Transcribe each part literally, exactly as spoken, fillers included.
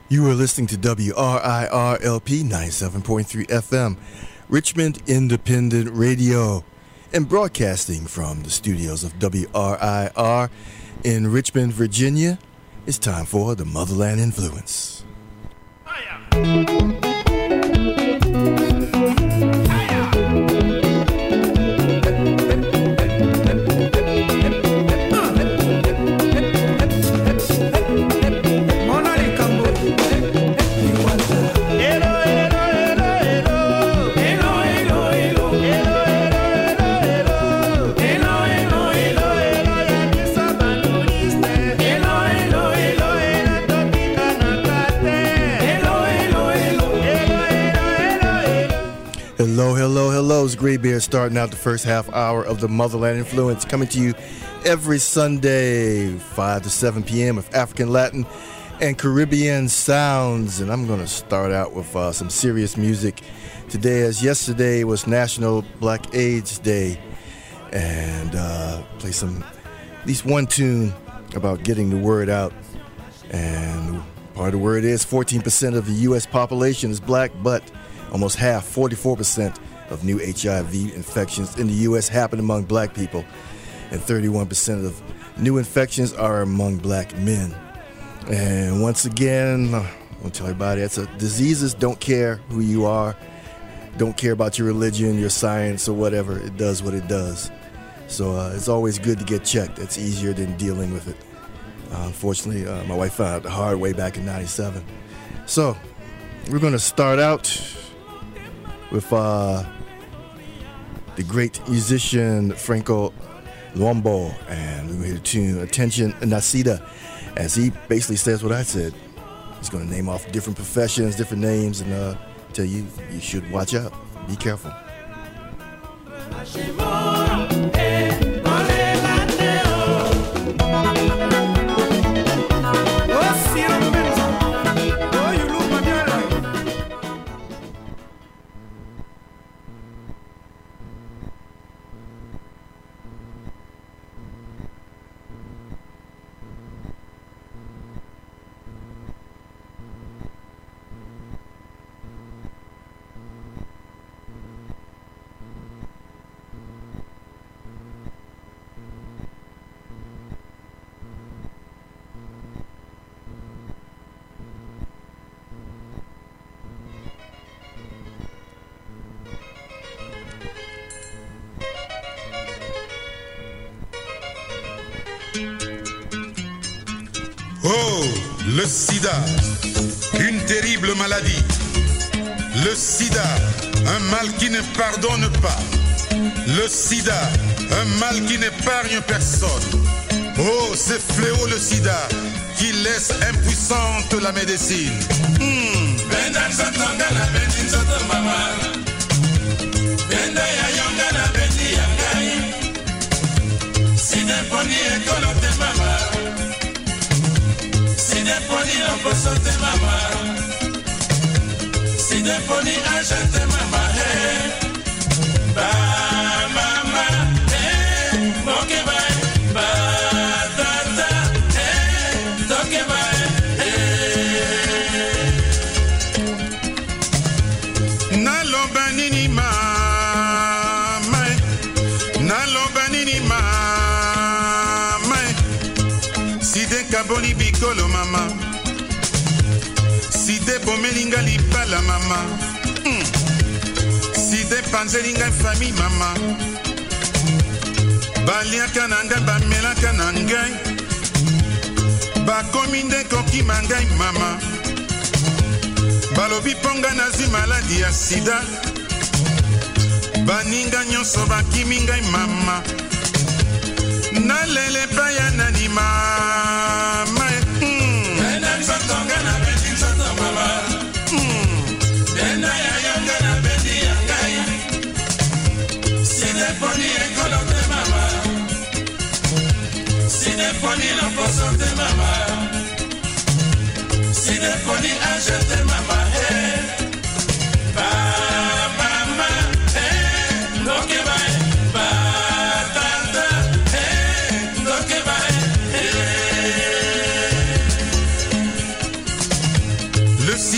You are listening to W R I R L P ninety-seven point three F M, Richmond Independent Radio, and broadcasting from the studios of W R I R in Richmond, Virginia. It's time for the Motherland Influence. Hello, hello, hello. It's Gray Bear starting out the first half hour of the Motherland Influence, coming to you every Sunday, five to seven p.m. with African, Latin, and Caribbean sounds. And I'm going to start out with uh, some serious music today, as yesterday was National Black AIDS Day, and uh, play some, at least one tune about getting the word out. And part of the word is fourteen percent of the U S population is black, but almost half, forty-four percent of new H I V infections in the U S happen among black people, and thirty-one percent of new infections are among black men. And once again, I want to tell everybody, it's a, diseases don't care who you are, don't care about your religion, your science, or whatever. It does what it does. So uh, it's always good to get checked. It's easier than dealing with it. Uh, unfortunately, uh, my wife found out the hard way back in ninety-seven. So we're going to start out with uh, the great musician Franco Luambo, and we're going to hear the tune Attention Nacida, as he basically says what I said. He's going to name off different professions, different names, and uh, tell you you should watch out. Be careful. Oh, le sida, une terrible maladie. Le sida, un mal qui ne pardonne pas. Le sida, un mal qui n'épargne personne. Oh, ce fléau, le sida, qui laisse impuissante la médecine. Mm. Sideponi no posote mama, Sideponi ajete mama, hey, ba mama, hey, moke bye, ba tata, hey, toke bye, hey. Naloba nini mama, naloba nini mama, Sidekaboni bikolo mama. Side bomelinga lipala mama, mm. Side panzelinga famille mama. Baliaka nanga bamelaka nangai, bakomi nde koki mangai mama. Balobi ponga nazi maladi ya sida, baninga nyonso bakimi ngai mama. Nalele baya nani mama, mm. Sideponi ekolote mama, Sideponi no posote mama, Sideponi ajete mama, hey, ba mama, hey, doke bye, ba tata, hey, doke bye, hey.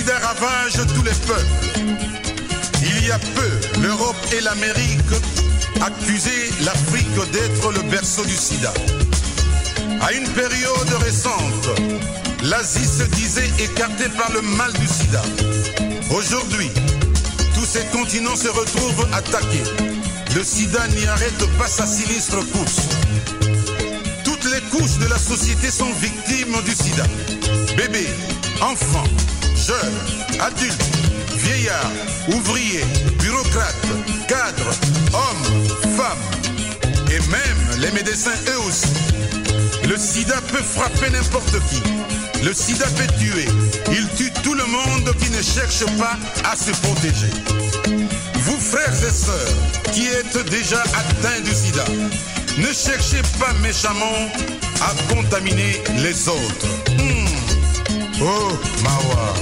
sida ravage tous les peuples. Il y a peu, l'Europe et l'Amérique accusaient l'Afrique d'être le berceau du sida. À une période récente, l'Asie se disait écartée par le mal du sida. Aujourd'hui, tous ces continents se retrouvent attaqués. Le sida n'y arrête pas sa sinistre course. Toutes les couches de la société sont victimes du sida. Bébés, enfants, jeunes, adultes, vieillards, ouvriers, bureaucrates, cadres, hommes, femmes et même les médecins eux aussi. Le sida peut frapper n'importe qui. Le sida peut tuer. Il tue tout le monde qui ne cherche pas à se protéger. Vous frères et sœurs qui êtes déjà atteints du sida, ne cherchez pas méchamment à contaminer les autres. Mmh. Oh, Mawa.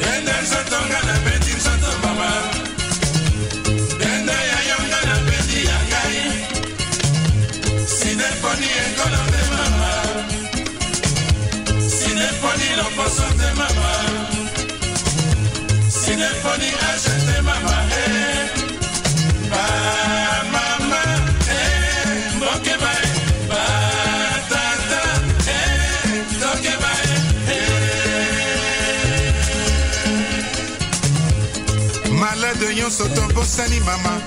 Malade nyonso tombosani mama.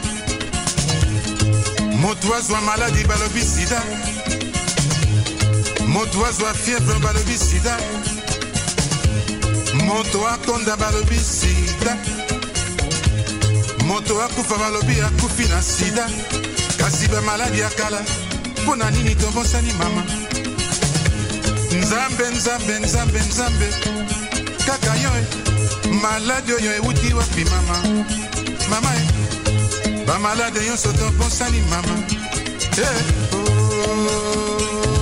Moto azwa maladi balobi sida. Moto azwa fièvre balobi sida. Moto akonda balobi sida. Moto akufa balobi akufi na sida. Kasi ba maladi akala pona nini tombosani mama. Nzambe nzambe nzambe nzambe kaka yo malade yo ewuti wapi mama. Mama eh ba malade yo so tombosani mama. Eh oh.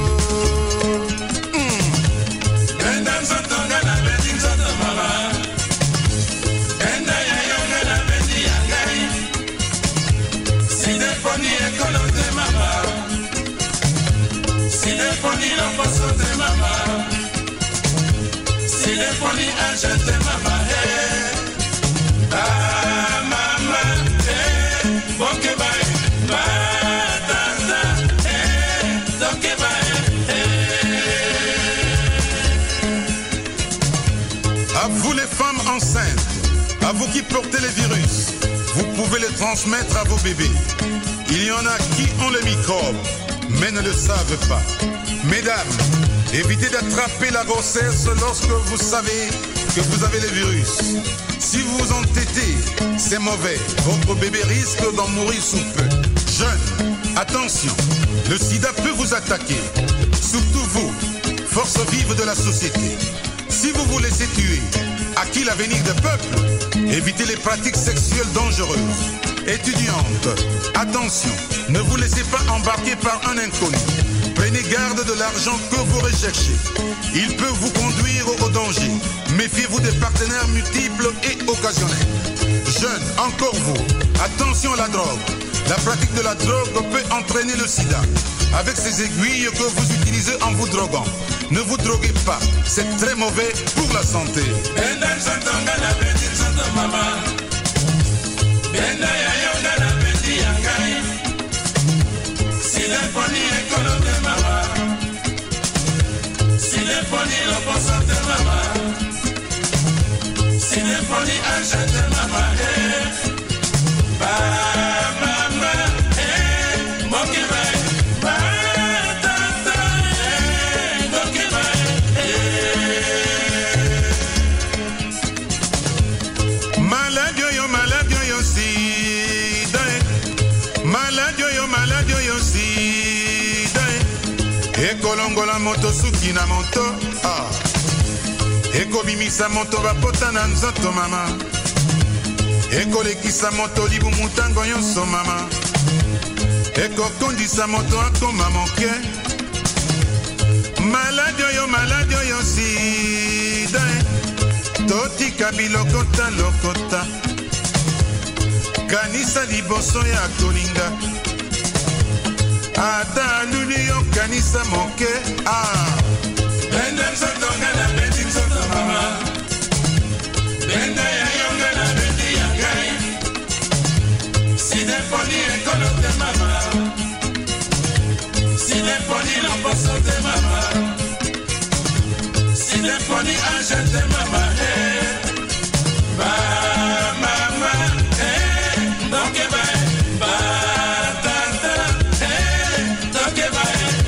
À vous les femmes enceintes, à vous qui portez les virus, vous pouvez les transmettre à vos bébés. Il y en a qui ont le microbe, mais ne le savent pas. Mesdames, évitez d'attraper la grossesse lorsque vous savez que vous avez le virus. Si vous vous entêtez, c'est mauvais. Votre bébé risque d'en mourir sous peu. Jeunes, attention, le sida peut vous attaquer. Surtout vous, force vive de la société. Si vous vous laissez tuer, à qui l'avenir des peuples? Évitez les pratiques sexuelles dangereuses. Étudiantes, attention, ne vous laissez pas embarquer par un inconnu. Prenez garde de l'argent que vous recherchez. Il peut vous conduire au danger. Méfiez-vous des partenaires multiples et occasionnels. Jeunes, encore vous, attention à la drogue. La pratique de la drogue peut entraîner le sida. Avec ces aiguilles que vous utilisez en vous droguant, ne vous droguez pas, c'est très mauvais pour la santé. Ekolongola moto suki na moto ah. Ekobimisa moto bapota na nzoto mama. Ekolekisa moto libu mutango yonso mama. Ekokondisa moto akoma moke. Malade oyo malade oyo sida. Totika bilokota lokota. Kanisa liboso ya kolinga. Ata luli yo kanisa moke ah. Bende msoto ngana bende msoto mama. Bende non pour santé maman. Si des poni achète maman, eh. Ba maman, eh. Donc eh ba, ba tata, eh. Donc eh ba,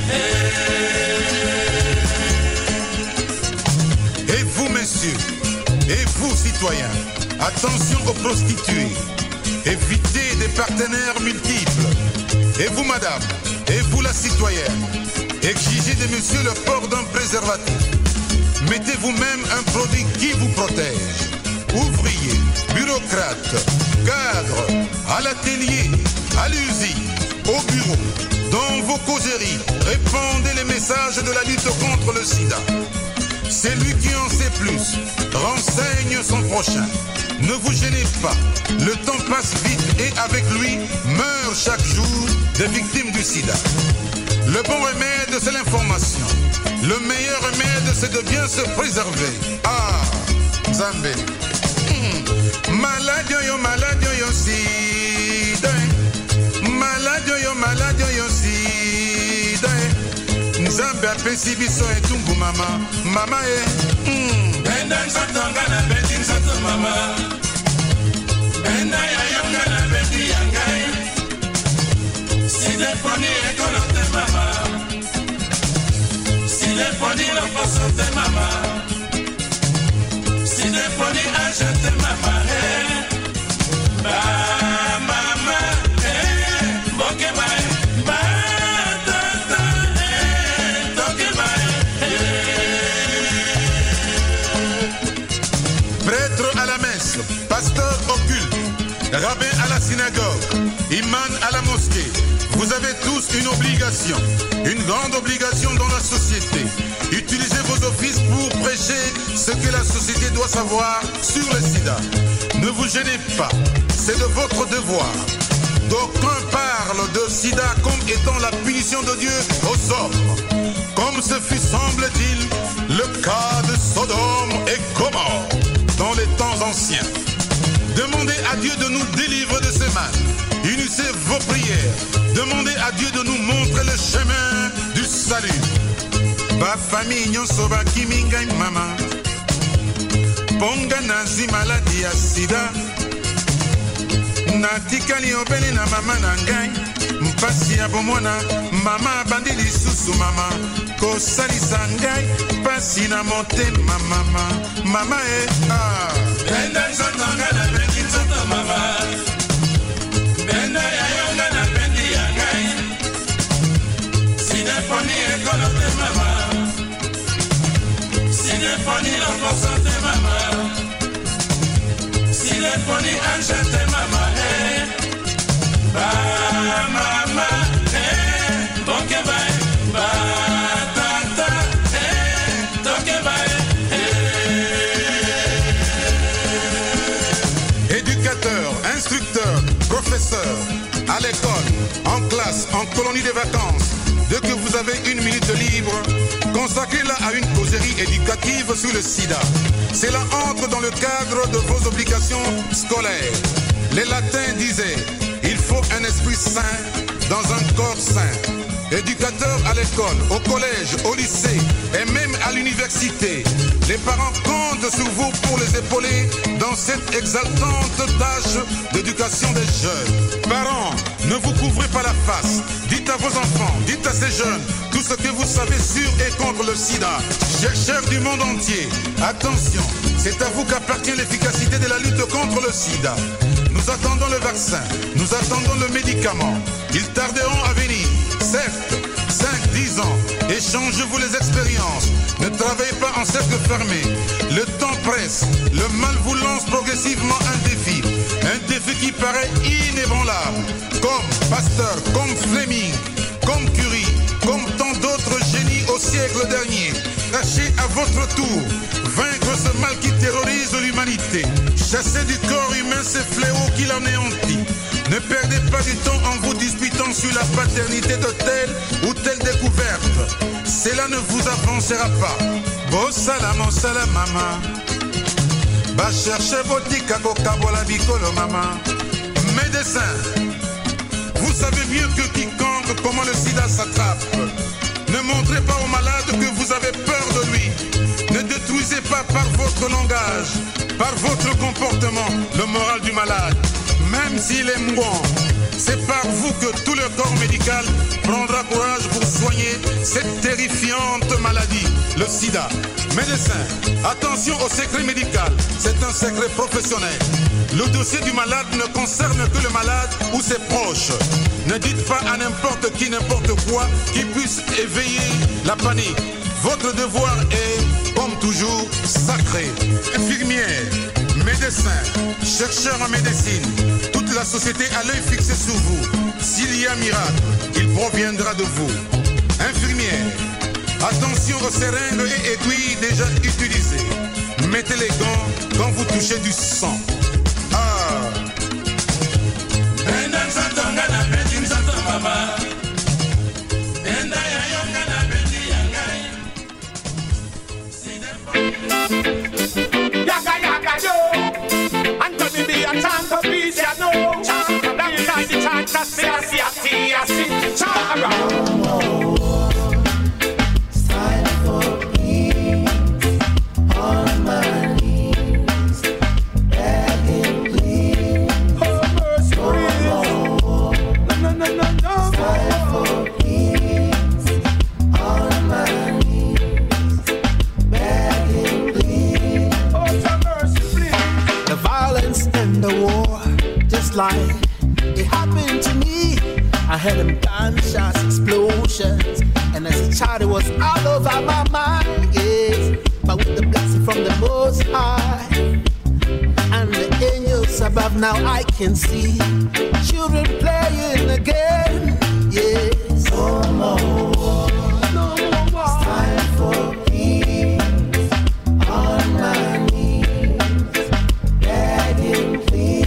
eh. Et vous messieurs, et vous citoyens, attention aux prostituées. Évitez des partenaires multiples. Et vous madame, et vous la citoyenne, exigez de monsieur le port d'un préservatif. Mettez vous-même un produit qui vous protège. Ouvriers, bureaucrates, cadres, à l'atelier, à l'usine, au bureau, dans vos causeries, répandez les messages de la lutte contre le sida. C'est lui qui en sait plus, renseigne son prochain. Ne vous gênez pas, le temps passe vite et avec lui meurent chaque jour des victimes du sida. Le bon remède, c'est l'information. Le meilleur remède, c'est de bien se préserver. Ah, Zambé. Mm. Malade yo, malade yo, sida. Malade yo, malade yo, sida. Nzambe apesi biso etumbu mama, mama e. Mm. Benda nzotanga na beti nzoto mama. Benda ya yonga na beti yangai. Si des poni ekolote mama. Si des poni non pour santé mama. Si des poni achète mama, eh. Ba mama, eh. Boke ba, ba tata, eh. Toke ba, eh. Prêtre à la messe, pasteur au culte, rabbin à la synagogue, imam à la mosquée. Vous avez tous une obligation, une grande obligation dans la société. Utilisez vos offices pour prêcher ce que la société doit savoir sur le sida. Ne vous gênez pas, c'est de votre devoir. D'aucuns parlent de sida comme étant la punition de Dieu aux hommes. Comme ce fut, semble-t-il, le cas de Sodome et Gomorrhe dans les temps anciens. Demandez à Dieu de nous délivrer de ce mal. Unissez vos prières. Demandez à Dieu de nous montrer le chemin du salut. Ba famille nyonso ba kiminga mama. Ponga nazi maladie ya sida. Natikali obele na mama na ngai. Mpasi ya bomona mama bandi lisusu mama. Kosalisa ngai pasi na motema mama. Mama e ah. Benda nzotanga na beti nzoto mama. Benda ya yonga na beti yangai. Si des poni ekolote mama. Si des poni non pour santé mama. Si des poni achète mama, eh. Ba mama, eh. Boke ba, ba tata, eh. Toke ba, eh. Éducateurs, instructeurs, professeurs, à l'école, en classe, en colonie de vacances, dès que vous avez une minute libre, consacrez-la à une causerie éducative sur le sida. Cela entre dans le cadre de vos obligations scolaires. Les latins disaient, il faut un esprit sain dans un corps sain. Éducateurs à l'école, au collège, au lycée et même à l'université, les parents comptent sur vous pour les épauler dans cette exaltante tâche d'éducation des jeunes. Parents, ne vous couvrez pas la face. Dites à vos enfants, dites à ces jeunes tout ce que vous savez sur et contre le sida. Chercheurs du monde entier, attention, c'est à vous qu'appartient l'efficacité de la lutte contre le sida. Nous attendons le vaccin, nous attendons le médicament. Ils tarderont à venir, certes, cinq à dix ans. Échangez-vous les expériences. Ne travaillez pas en cercle fermé. Le temps presse. Le mal vous lance progressivement un défi. Un défi qui paraît inébranlable. Comme Pasteur, comme Fleming, comme Curie, comme tant d'autres génies au siècle dernier. Tâchez à votre tour vaincre ce mal qui terrorise l'humanité. Chassez du corps humain ces fléaux qui l'anéantit. Ne perdez pas du temps en vous disputant sur la paternité de telle ou telle découverte. Cela ne vous avancera pas. Bo salam, salam mama. Ba cherchez botika kokabola bikolo mama. Médecins, vous savez mieux que quiconque comment le sida s'attrape. Ne montrez pas au malade que vous avez peur de lui. Ne détruisez pas par votre langage, par votre comportement, le moral du malade, même s'il est mourant. C'est par vous que tout le corps médical prendra courage pour soigner cette terrifiante maladie, le sida. Médecins, attention au secret médical, c'est un secret professionnel. Le dossier du malade ne concerne que le malade ou ses proches. Ne dites pas à n'importe qui n'importe quoi qui puisse éveiller la panique. Votre devoir est, comme toujours, sacré. Infirmières, médecins, chercheurs en médecine, toute la société a l'œil fixé sur vous. S'il y a miracle, il proviendra de vous. Infirmières, attention aux seringues et aiguilles déjà utilisées. Mettez les gants quand vous touchez du sang. Ah. Yaga yaga yo, Anthony be a time for peace, ya know. That time the time to see, I see, I see, I see. Chara. Like it happened to me. I heard them gunshots, explosions, and as a child it was all over my mind. Yes, but with the blessing from the Most High and the angels above, now I can see children playing again. Yes, no more war. No more war. It's time for peace. On my knees, begging, please.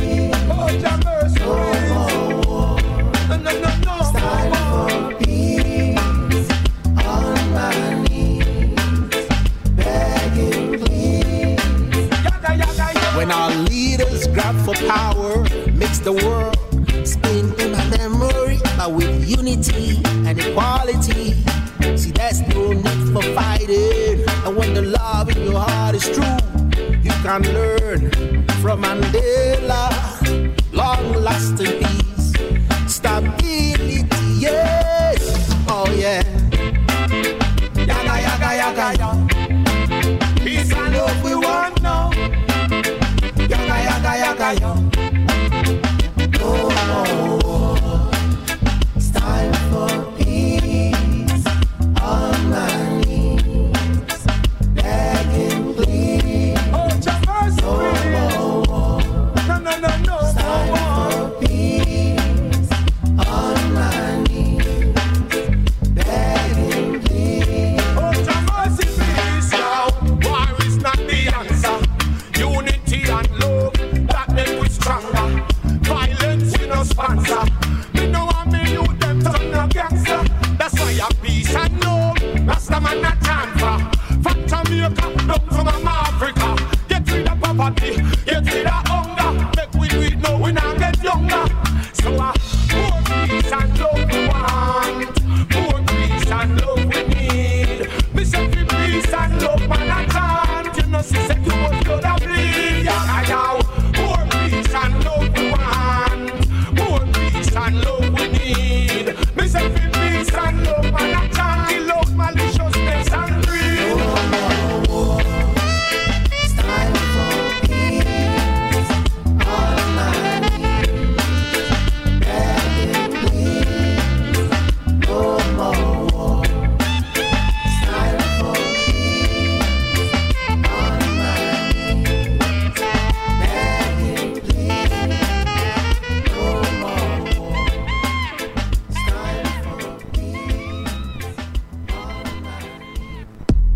When our leaders grab for power, makes the world spin in my memory, but with unity and equality. See, there's no need for fighting. And when the love in your heart is true, you can learn from Mandela. Long-lasting peace, stability, yes, oh yeah. Yaga, yaga, yaga, yaga. Peace and love we want now. Yaga, yaga, yaga, yaga. No more war. It's time for peace. On my knees, begging, please. Oh, James, no more war. No, no, no, no. It's time for peace. On my knees, begging, please. Oh, James, please, now. War is not the answer. Unity and love, that make we stronger. Violence we no sponsor. Me know I me youth them turn no gangster. That's why I peace and love. That's the man that time for. From Jamaica down to Mama Africa. Get rid of poverty, get rid of hunger. Make we do it now, we now get younger. So uh, more peace and love we want. More peace and love we need. Me say fi peace and love man I can't. You know she said you must go to bleed. Yeah, yeah. More peace and love we want. More peace and love we need. Me say fi peace and love man I can't. Kill love maliciousness and greed. It's time for peace. On my knees, begging, please. No more war. It's time for peace. On my knees, begging, please. No more war. It's time for peace. On my knees.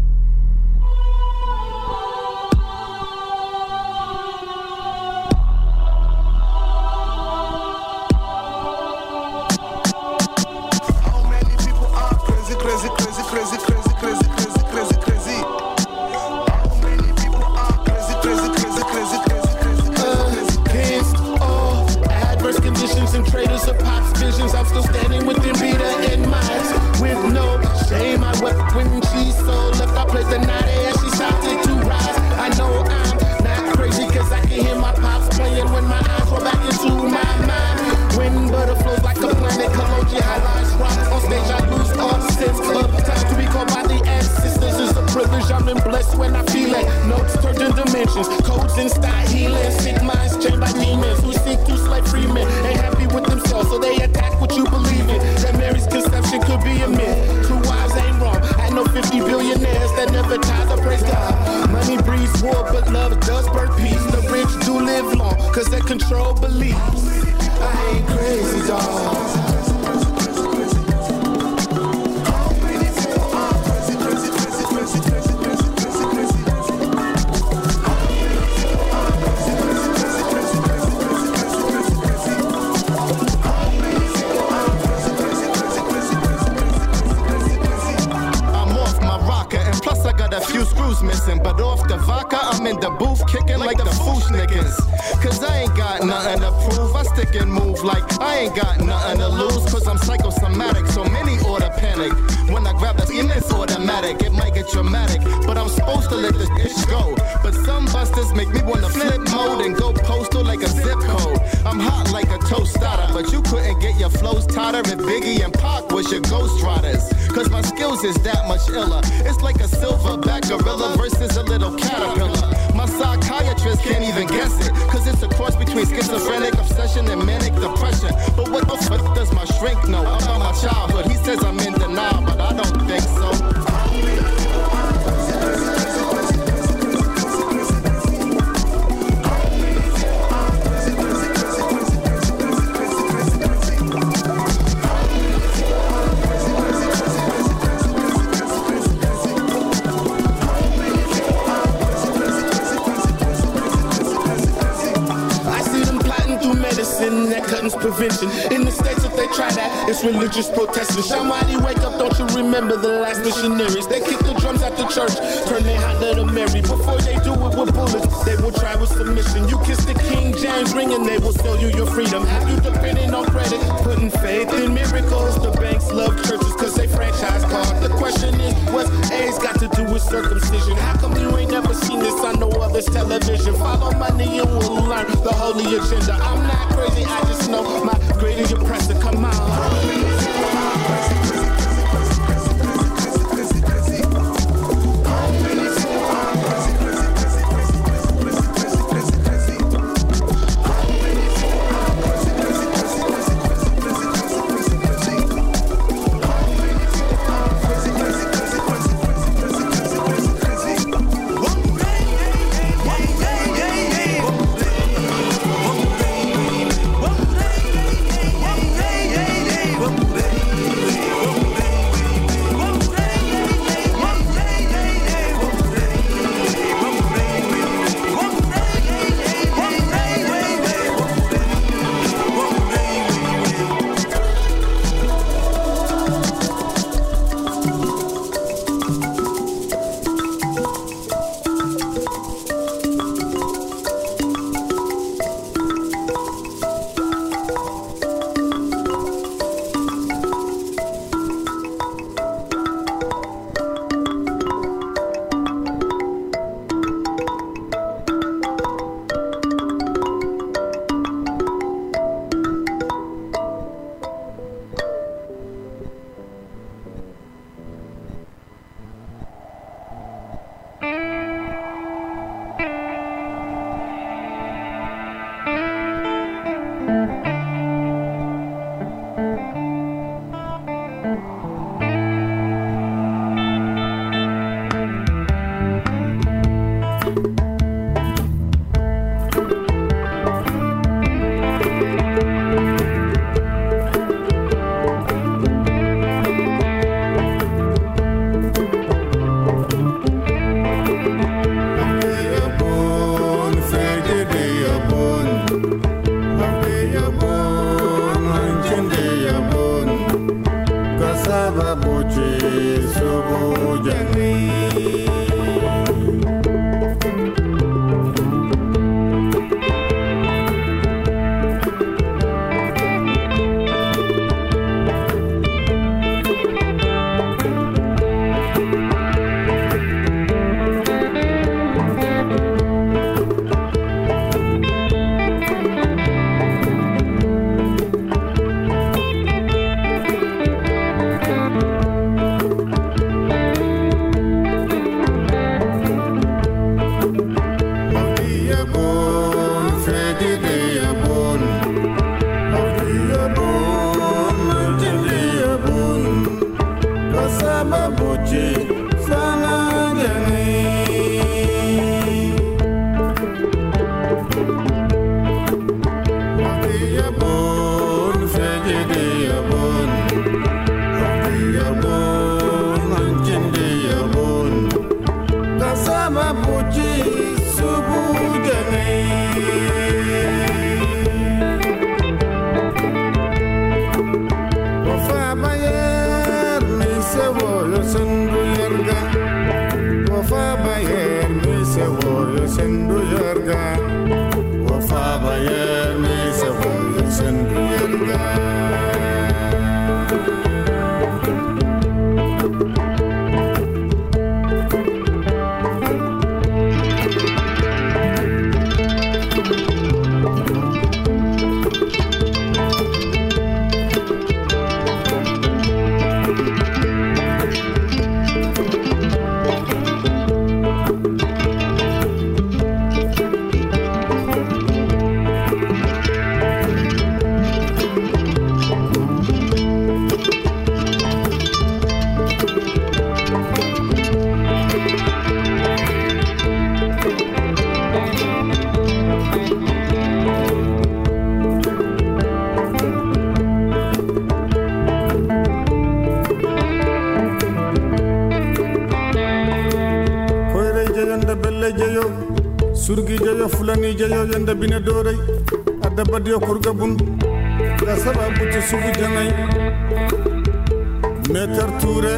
How many people are crazy, crazy, crazy, crazy, crazy, crazy, crazy, crazy, crazy? How many people are crazy, crazy, crazy, crazy, crazy, crazy, crazy, crazy? Against all adverse conditions and traitors of Pop's visions, I'm still standing with the beater in minds. With no shame, I dimensions. Codes in style healing. Sick minds chained by demons who seek to slay free men. Ain't happy with themselves, so they attack what you believe in. That Mary's conception could be a myth. Two wives ain't wrong. I know fifty billionaires that never tithe or praise God. Money breeds war, but love does birth peace. The rich do live long, cause they control beliefs. I ain't crazy, dog. Missing, but off the vodka, I'm in the booth kicking like the foosh niggas. Cause I ain't got nothing to prove. I stick and move like I ain't got nothing to lose. Cause I'm psychosomatic, so many order panic. When I grab the skin, it's automatic. It might get dramatic, but I'm supposed to let this bitch go. But some busters make me wanna flip mode and go postal like a zip code. I'm hot like a toast starter, but you couldn't get your flows tighter if Biggie and Pac was your ghost riders. Cause my skills is that much iller. It's like a silverback gorilla versus a little caterpillar. My psychiatrist can't even guess it, cause it's a cross between schizophrenic obsession and manic depression. But what the fuck does my shrink know about my childhood? He says I'm in denial, but I don't think so. That cutting's prevention. In the States, if they try that, it's religious protesting. Shamwadi, wake up, don't you remember the last missionaries? They kick the drums at the church, turn their Honda to Mary. Before they do it with bullets, they will try with submission. You kiss the King James ring and they will sell you your freedom. Have you depending on credit, putting faith in miracles? The banks love churches cause they franchise card. The question is, what's A's got to do with circumcision? How come you ain't never seen this on no other's television? Follow money and we'll learn the holy agenda. I'm not crazy, I just know my greater oppressor. Come on. Whoa. Yabon, Freddy de Yabon, Yabon, Manjili Yabon, Kasaba Bochi, Sana Jani. Yabon, Freddy de Yabon, Yabon, Manjili Yabon, Kasaba Bochi, Subu Jani. Wafa Bayer, Misewo, Yosendu Yerga. Wafa Bayer, Misewo, Yosendu Yerga. Wafa Bayer, Misewo, Yosendu Yerga. Surgi jayo fulani jayo yanda bina dorai adda badiyo kurgabun da sababu ci sugu janai meter ture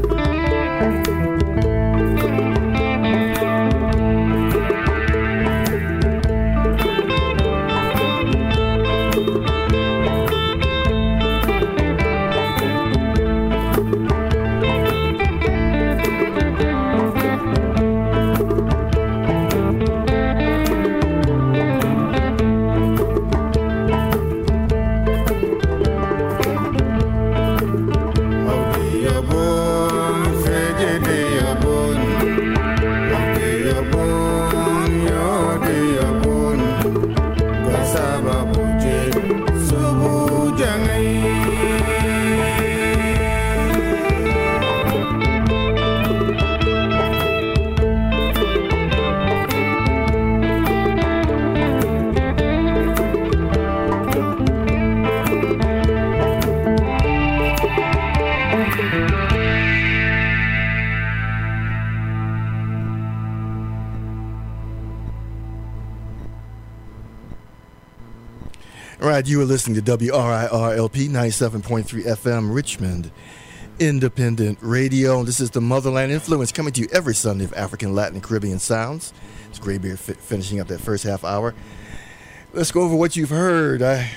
You are listening to W R I R L P ninety-seven point three F M, Richmond Independent Radio. This is the Motherland Influence coming to you every Sunday of African, Latin, and Caribbean sounds. It's Graybeard fi- finishing up that first half hour. Let's go over what you've heard. I,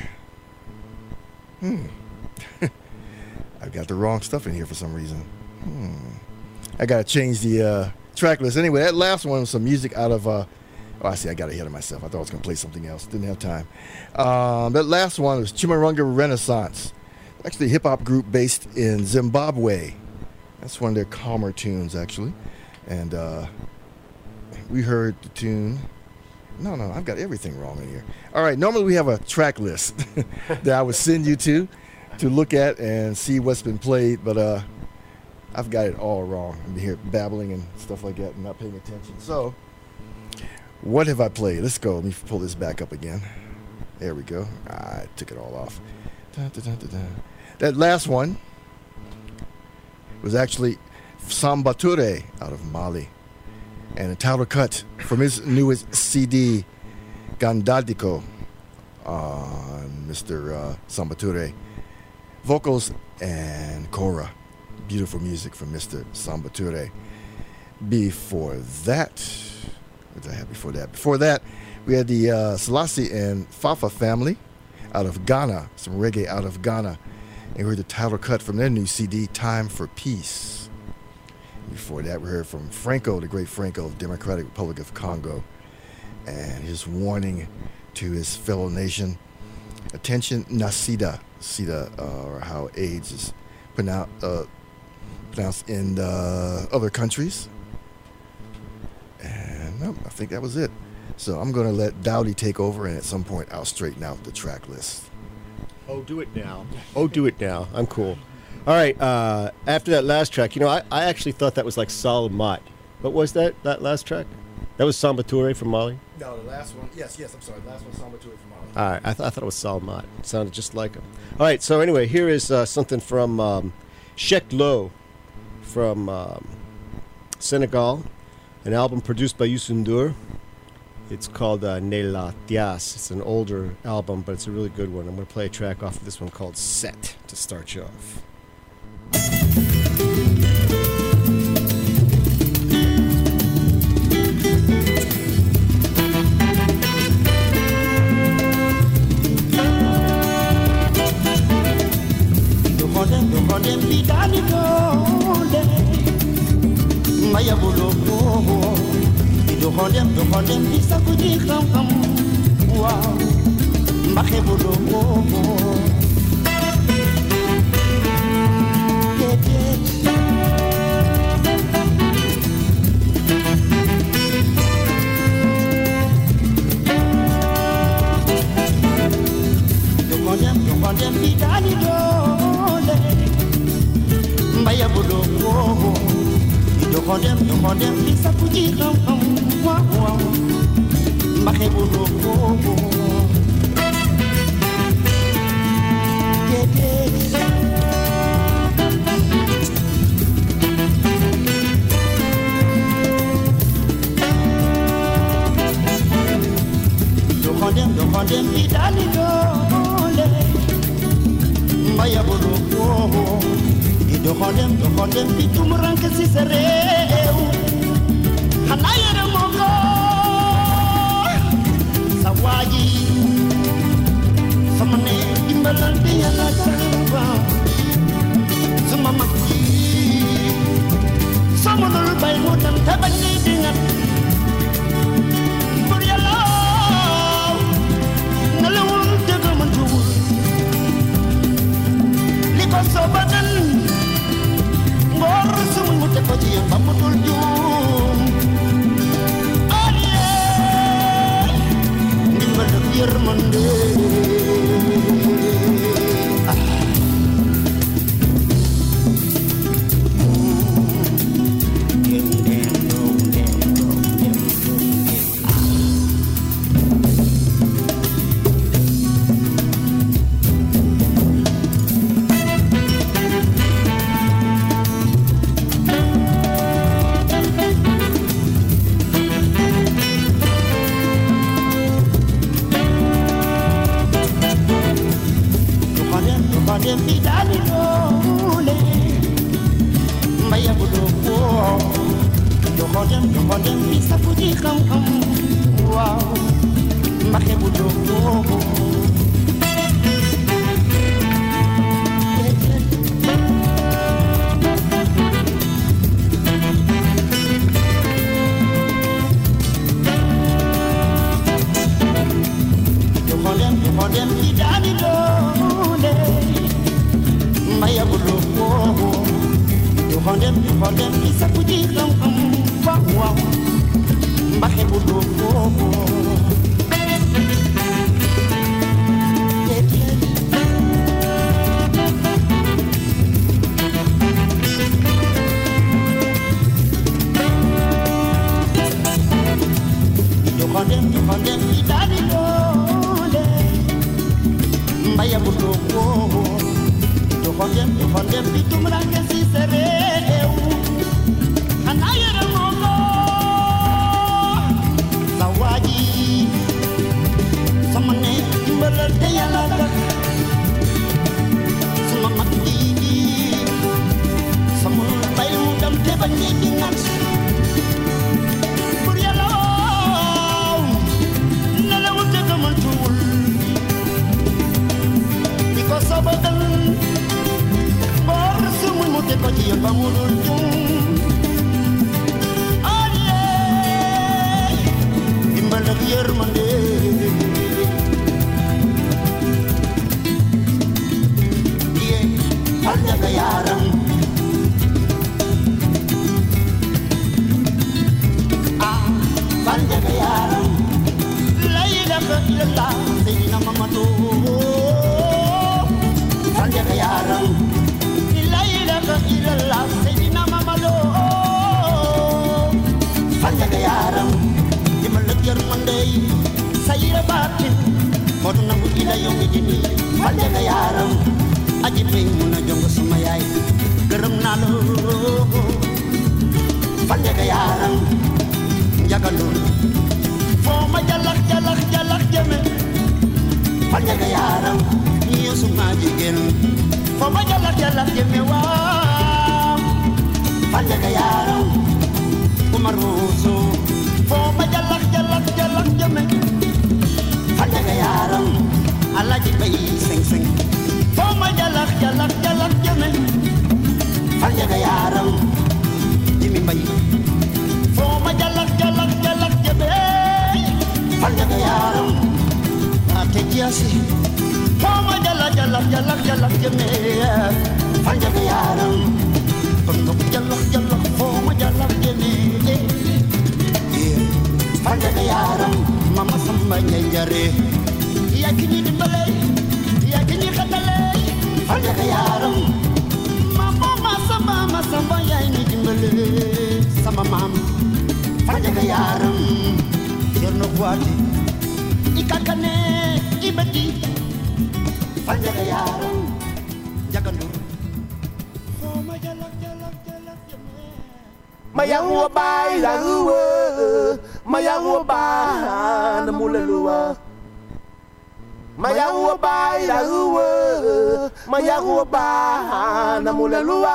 hmm, I've got the wrong stuff in here for some reason. Hmm. I got to change the uh, track list. Anyway, that last one was some music out of... Uh, Oh, I see, I got ahead of myself. I thought I was going to play something else. Didn't have time. Um, that last one was Chimarunga Renaissance. Actually a hip-hop group based in Zimbabwe. That's one of their calmer tunes, actually. And uh, we heard the tune. No, no, I've got everything wrong in here. All right, normally we have a track list that I would send you to to look at and see what's been played, but uh, I've got it all wrong. I'm here babbling and stuff like that and not paying attention. So... what have I played? Let's go. Let me pull this back up again. There we go. I took it all off. Dun, dun, dun, dun, dun. That last one was actually Sambature out of Mali. And a title cut from his newest C D, Gandadiko, on Mister Uh, Sambature. Vocals and Kora. Beautiful music from Mister Sambature. Before that... what did I have before that? Before that, we had the uh, Selassie and Fafa family out of Ghana, some reggae out of Ghana. And we heard the title cut from their new C D, Time for Peace. Before that, we heard from Franco, the great Franco of Democratic Republic of Congo, and his warning to his fellow nation. Attention, Nasida, Sida, uh, or how AIDS is pronoun- uh, pronounced in uh, other countries. And no, I think that was it. So I'm going to let Dowdy take over, and at some point I'll straighten out the track list. Oh, do it now. Oh, do it now. I'm cool. All right. Uh, after that last track, you know, I, I actually thought that was like Salamat. What was that, that last track? That was Samba Touré from Mali? No, the last one. Yes, yes, I'm sorry. The last one, Samba Touré from Mali. All right. I, th- I thought it was Salamat. It sounded just like him. All right. So anyway, here is uh, something from um, Cheikh Lo from um, Senegal, an album produced by Youssou N'Dour. It's called uh, Ne La Tias. It's an older album, but it's a really good one. I'm going to play a track off of this one called Set to start you off. Do hodem do hodem di sakuji kham kham wow mbakhe bodo mo do hodem do hodem di dali do le mbaya bodo mo do hodem do hodem di sakuji kham kham wow wow mbakhe bodo mo do hodem do hodem di dali do le mbaya bodo mo do hodem do hodem di tumran ke si sereu hanayere mongo sawaji samane dimbalal de yalla tawa sama makki sama nul bay mo tam tabani dingat bur yalla nalawul dega man tuul liko sobadan ngor sumu mo te ko ci bamutul jum aliye ndimbal yermande illallah sayyidina Muhammadu Fanja yaram la ilaha illallah sayyidina Muhammadu Fanja yaram dimal yermande sayira batin modu nangu ila yomi dini Fanja yaram aji may muna jongo sama yaay gërëm naa la Fanja yaram jagalul foo ma jalax jalax jalax jëme Fanja yaram ñu suma jigéen foo ma jalax jalax jëme waaw Fanja yaram Umar Ruusu foo ma jalax jalax jalax jëme Fanja yaram Alaji Bay seng seng foo ma jalax jalax jalax jëme Fanja yaram Jimi Mbay foo ma jalax jalax jalax jëme Fanja yaram ate jiasi foo ma jalax jalax jalax jalax jëme Fanja yaram kondo jalax jalax foo ma jalax jëme Fanja yaram mama samba njare ya kini dimbale ya kini xatale Fanja yaram mama samba mama samba ya ni dimbale sama mam Fanja yaram yerno kwati ikakane ibadi Fanja yaram jagandur foma jalak jalak jalak jeme mayang wa bai la uwe mayang wa ba na mulalua mayang wa bai la uwe mayang wa ba na mulalua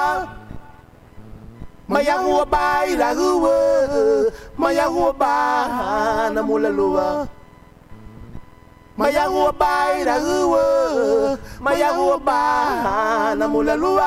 mayang wa bai la uwe mayang wa ba na mulalua mayang wa bai la uwe mayang wa ba na mulalua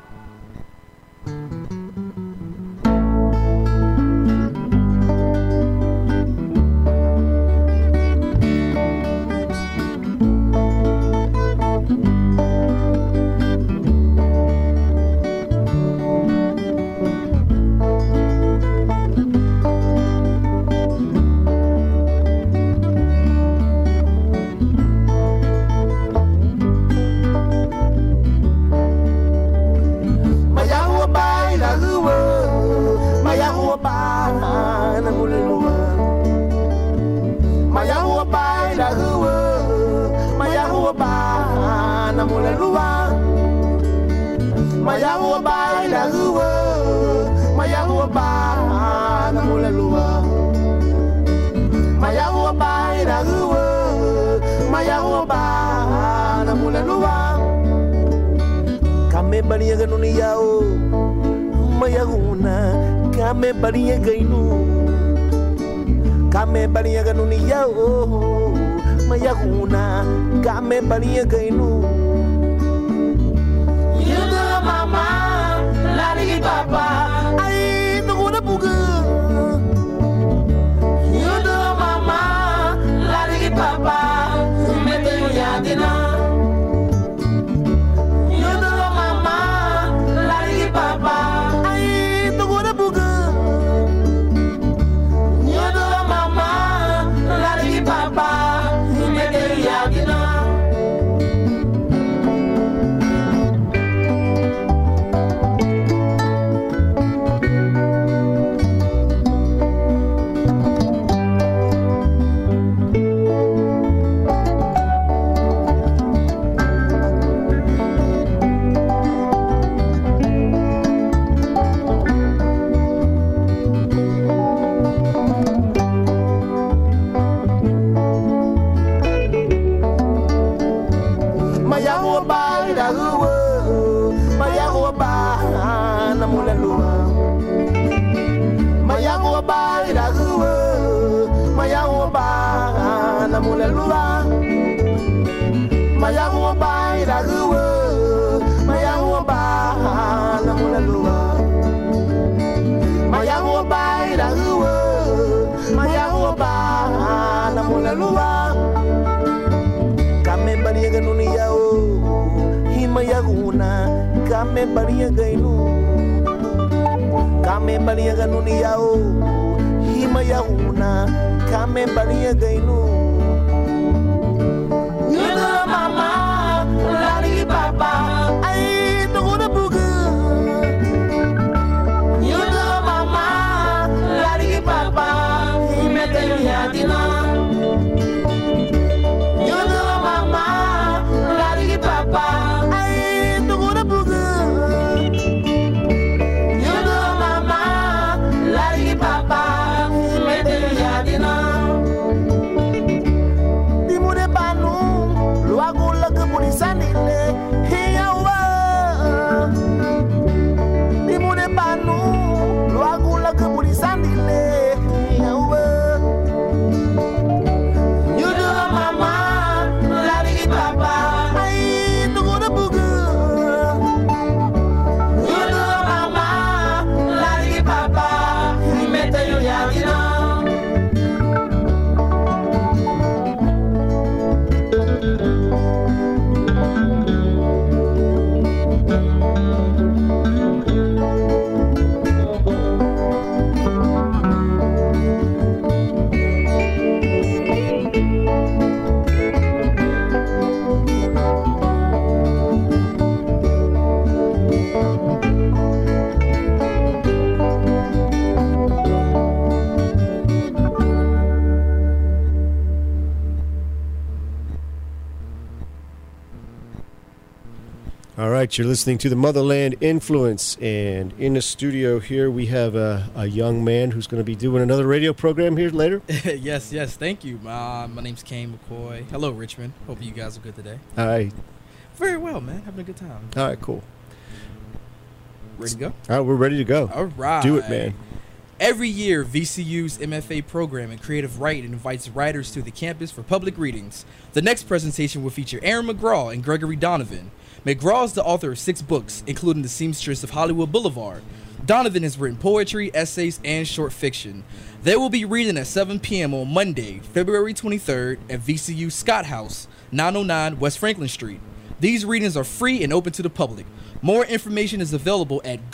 Bariya ganuni yao mayaguna kame bariya gainu kame bariya ganuni yao mayaguna kame bariya gainu yudo mama lari papa ai nuguna buga yudo mama lari papa mete yadina kame bariya gainu kame bariya ganuni yao hima yauna kame bariya gainu All right, you're listening to the Motherland Influence, and in the studio here we have a, a young man who's going to be doing another radio program here later. yes, yes, thank you. Uh, my name's Kane McCoy. Hello, Richmond. Hope you guys are good today. Hi. Very well, man. Having a good time. All right, cool. Ready to go? All right, we're ready to go. All right. Do it, man. Every year, V C U's M F A program in creative writing invites writers to the campus for public readings. The next presentation will feature Aaron McGraw and Gregory Donovan. McGraw is the author of six books, including The Seamstress of Hollywood Boulevard. Donovan has written poetry, essays, and short fiction. They will be reading at seven p.m. on Monday, February twenty-third at V C U Scott House, nine oh nine West Franklin Street. These readings are free and open to the public. More information is available at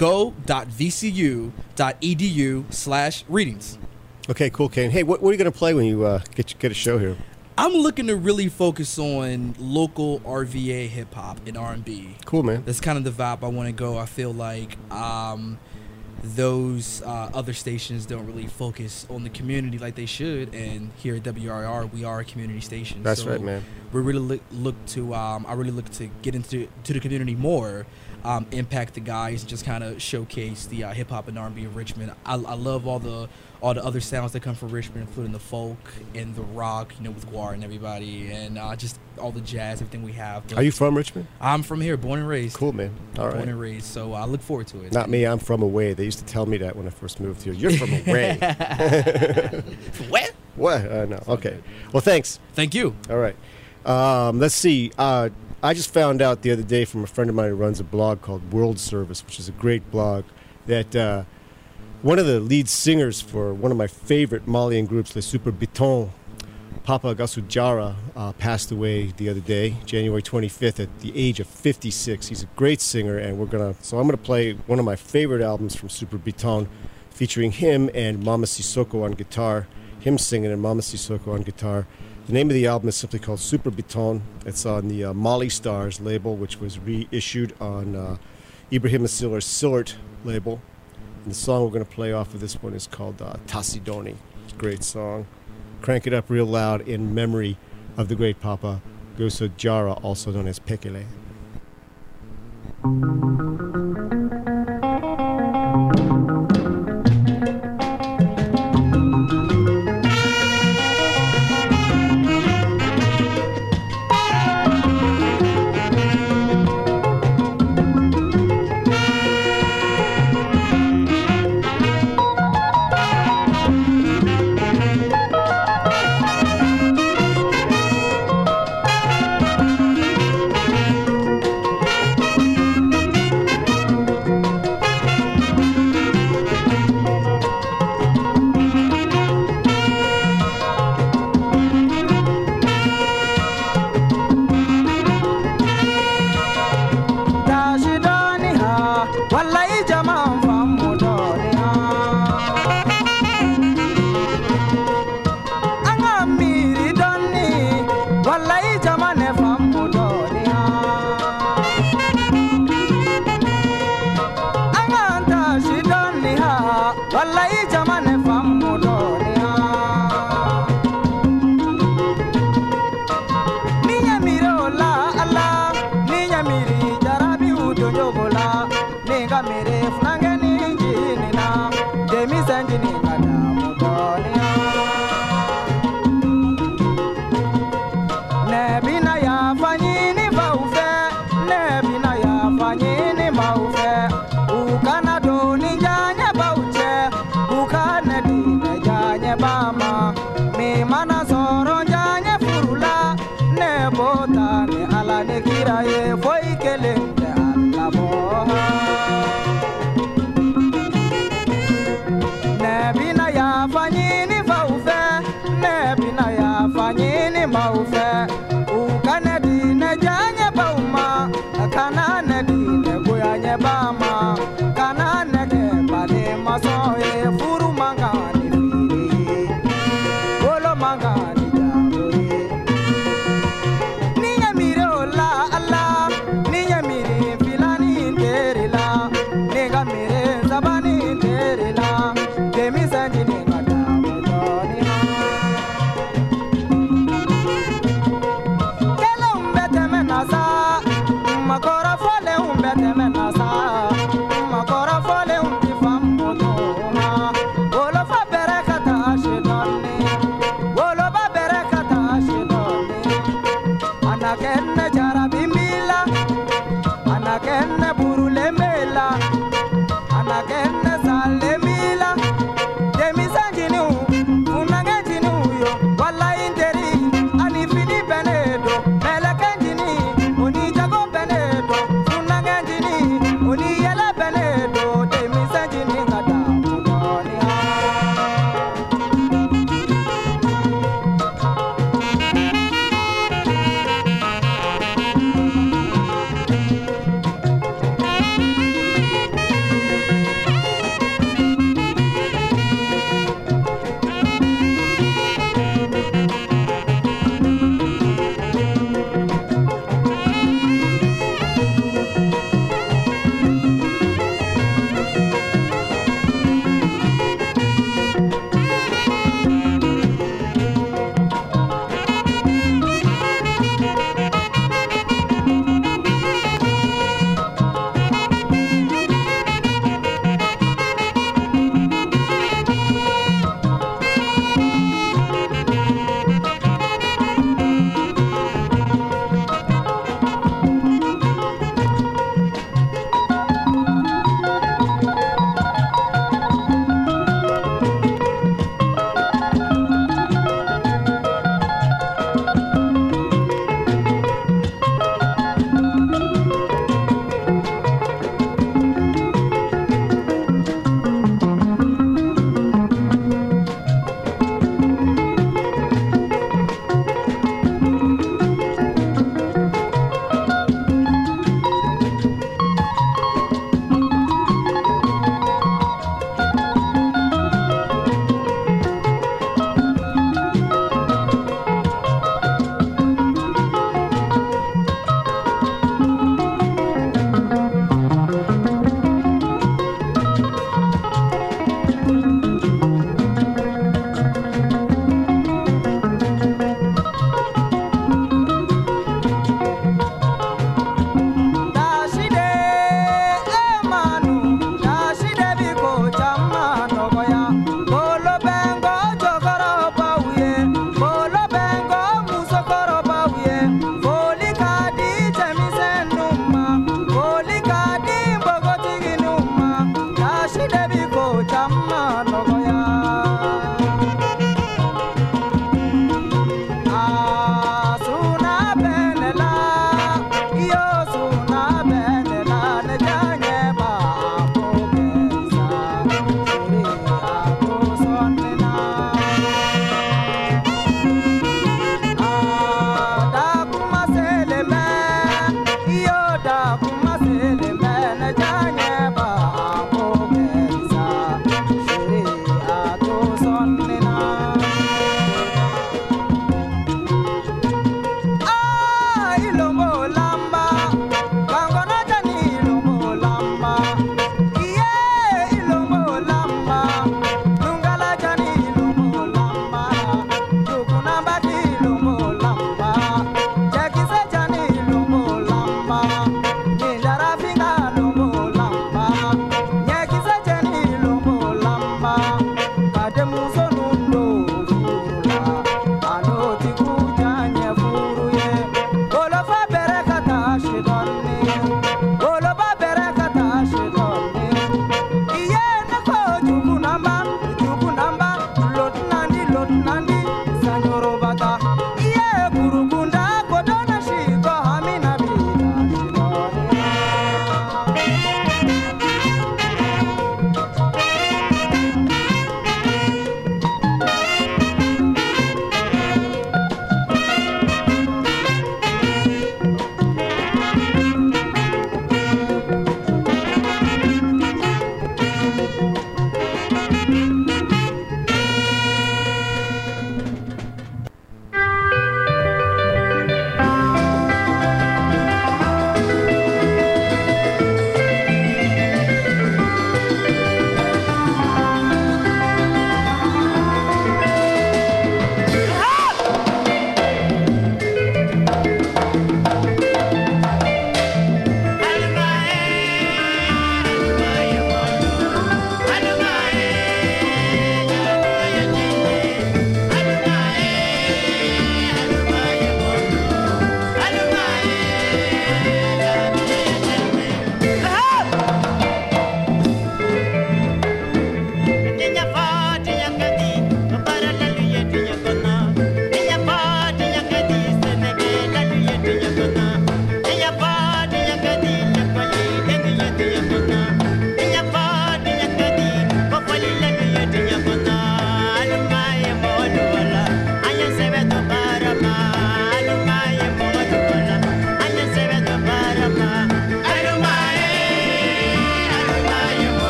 go.vcu.edu slash readings. Okay, cool, Kane. Hey, what, what are you going to play when you uh, get get a show here? I'm looking to really focus on local R V A hip-hop and R and B. Cool, man. That's kind of the vibe I want to go. I feel like um, those uh, other stations don't really focus on the community like they should, and here at W R I R, we are a community station. That's so right, man. We really look, look to, um, I really look to get into to the community more, um, impact the guys, and just kind of showcase the uh, hip-hop and R and B of Richmond. I, I love all the all the other sounds that come from Richmond, including the folk and the rock, you know, with Guar and everybody, and uh, just all the jazz, everything we have. But are you from Richmond? I'm from here, born and raised. Cool, man. All right. Born and raised, so I look forward to it. Not me, I'm from away. They used to tell me that when I first moved here. You're from away. What? What? Uh, no. Okay. Well, thanks. Thank you. All right. Um, let's see. Uh, I just found out the other day from a friend of mine who runs a blog called World Service, which is a great blog, that uh, one of the lead singers for one of my favorite Malian groups, Les Super Bitons, Papa Gasujara, uh, passed away the other day, January twenty-fifth, at the age of fifty-six. He's a great singer, and we're gonna. So I'm gonna play one of my favorite albums from Super Biton, featuring him and Mama Sissoko on guitar, him singing and Mama Sissoko on guitar. The name of the album is simply called Super Biton. It's on the uh, Mali Stars label, which was reissued on uh, Ibrahim Asilar's Sillert label. And the song we're going to play off of this one is called uh, Tassidoni. It's a great song. Crank it up real loud in memory of the great Papa Gasujara, also known as Pekele.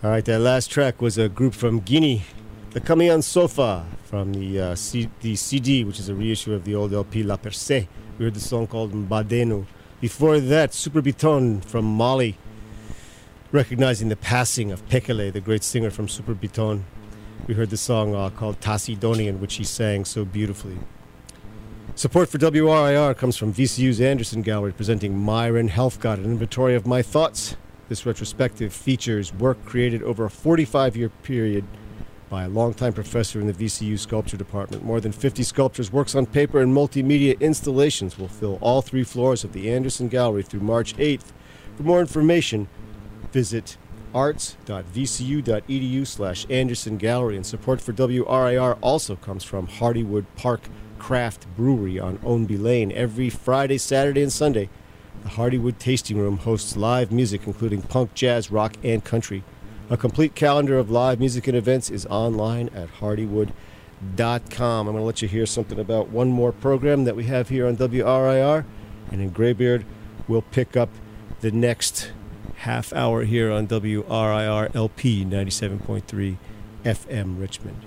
All right, that last track was a group from Guinea, the Kamian Sofa, from the uh, C- the C D, which is a reissue of the old L P La Percée. We heard the song called Mbadeno. Before that, Super Biton from Mali, recognizing the passing of Pekele, the great singer from Super Biton. We heard the song uh, called Tasidonian, which he sang so beautifully. Support for W R I R comes from V C U's Anderson Gallery, presenting Myron Helfgott, an inventory of my thoughts. This retrospective features work created over a forty-five-year period by a longtime professor in the V C U sculpture department. More than fifty sculptures, works on paper, and multimedia installations will fill all three floors of the Anderson Gallery through March eighth. For more information, visit arts.vcu.edu slash Anderson Gallery. And support for W R I R also comes from Hardywood Park Craft Brewery on Ownby Lane. Every Friday, Saturday, and Sunday, the Hardywood Tasting Room hosts live music, including punk, jazz, rock, and country. A complete calendar of live music and events is online at hardywood dot com. I'm going to let you hear something about one more program that we have here on W R I R, and then Graybeard will pick up the next half hour here on W R I R L P ninety-seven point three F M Richmond.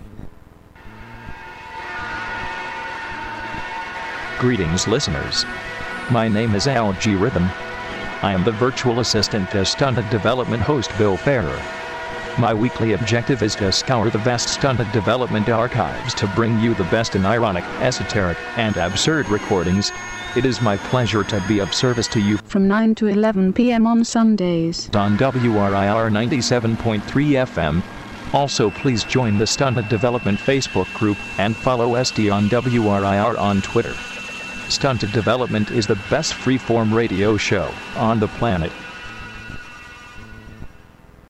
Greetings, listeners. My name is Al G. Rhythm. I am the virtual assistant to Stunted Development host Bill Ferrer. My weekly objective is to scour the vast Stunted Development archives to bring you the best in ironic, esoteric, and absurd recordings. It is my pleasure to be of service to you from nine to eleven p.m. on Sundays on W R I R ninety-seven point three F M. Also, please join the Stunted Development Facebook group and follow S D on W R I R on Twitter. Stunted Development is the best free-form radio show on the planet.